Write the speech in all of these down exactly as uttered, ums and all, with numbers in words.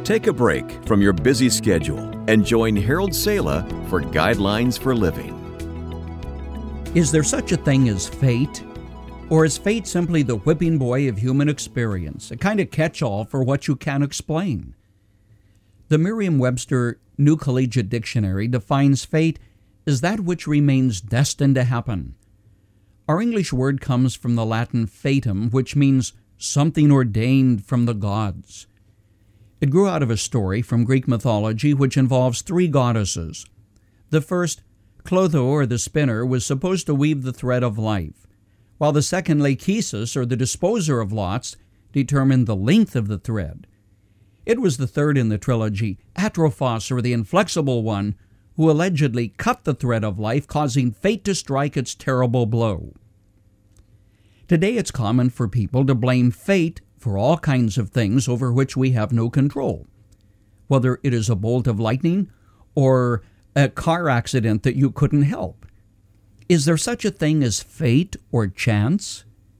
Take a break from your busy schedule and join Harold Sala for Guidelines for Living. Is there such a thing as fate? Or is fate simply the whipping boy of human experience, a kind of catch-all for what you can't explain? The Merriam-Webster New Collegiate Dictionary defines fate as that which remains destined to happen. Our English word comes from the Latin fatum, which means something ordained from the gods. It grew out of a story from Greek mythology which involves three goddesses. The first, Clotho, or the spinner, was supposed to weave the thread of life, while the second, Lachesis, or the disposer of lots, determined the length of the thread. It was the third in the trilogy, Atrophos, or the inflexible one, who allegedly cut the thread of life, causing fate to strike its terrible blow. Today it's common for people to blame fate for all kinds of things over which we have no control, whether it is a bolt of lightning or a car accident that you couldn't help. Is there such a thing as fate or chance?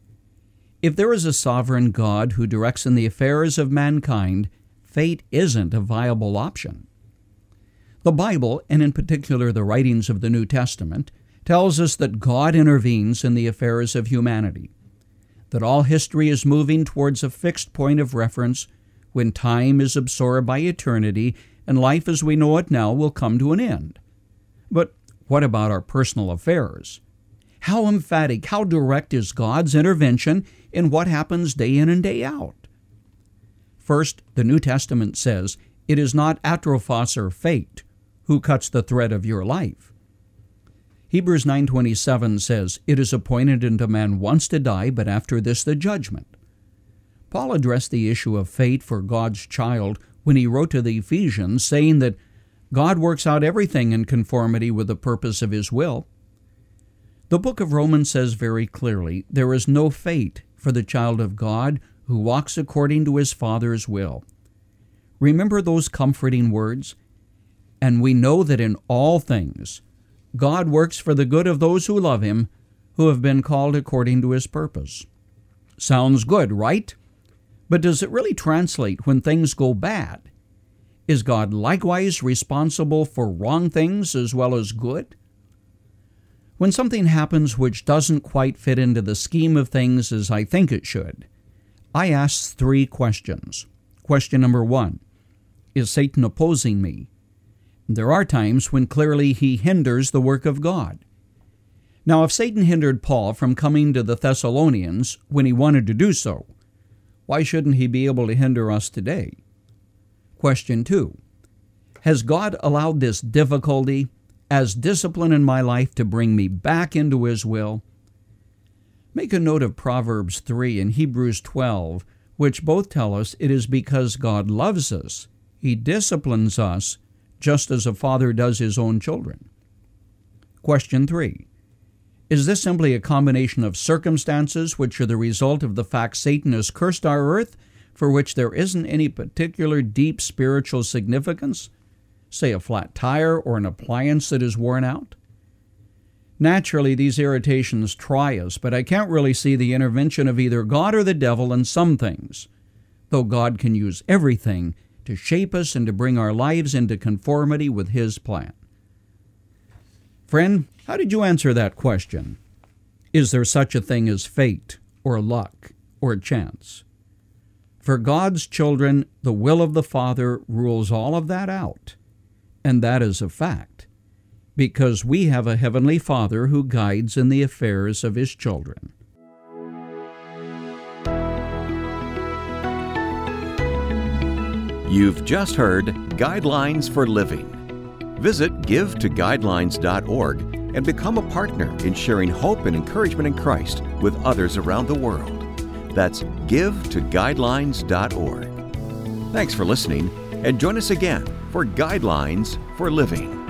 If there is a sovereign God who directs in the affairs of mankind, fate isn't a viable option. The Bible, and in particular the writings of the New Testament, tells us that God intervenes in the affairs of humanity, that all history is moving towards a fixed point of reference when time is absorbed by eternity and life as we know it now will come to an end. But what about our personal affairs? How emphatic, how direct is God's intervention in what happens day in and day out? First, the New Testament says it is not Atrophos or fate who cuts the thread of your life. Hebrews nine twenty-seven says, "It is appointed unto man once to die, but after this the judgment." Paul addressed the issue of fate for God's child when he wrote to the Ephesians, saying that God works out everything in conformity with the purpose of His will. The book of Romans says very clearly, there is no fate for the child of God who walks according to his Father's will. Remember those comforting words? And we know that in all things God works for the good of those who love Him, who have been called according to His purpose. Sounds good, right? But does it really translate when things go bad? Is God likewise responsible for wrong things as well as good? When something happens which doesn't quite fit into the scheme of things as I think it should, I ask three questions. Question number one, is Satan opposing me? There are times when clearly he hinders the work of God. Now, if Satan hindered Paul from coming to the Thessalonians when he wanted to do so, why shouldn't he be able to hinder us today? Question two, has God allowed this difficulty as discipline in my life to bring me back into His will? Make a note of Proverbs three and Hebrews twelve, which both tell us it is because God loves us, He disciplines us, just as a father does his own children. Question three, is this simply a combination of circumstances which are the result of the fact Satan has cursed our earth, for which there isn't any particular deep spiritual significance, say a flat tire or an appliance that is worn out? Naturally, these irritations try us, but I can't really see the intervention of either God or the devil in some things, though God can use everything to shape us and to bring our lives into conformity with His plan. Friend, how did you answer that question? Is there such a thing as fate or luck or chance? For God's children, the will of the Father rules all of that out, and that is a fact, because we have a Heavenly Father who guides in the affairs of His children. You've just heard Guidelines for Living. Visit give to guidelines dot org and become a partner in sharing hope and encouragement in Christ with others around the world. That's give to guidelines dot org. Thanks for listening, and join us again for Guidelines for Living.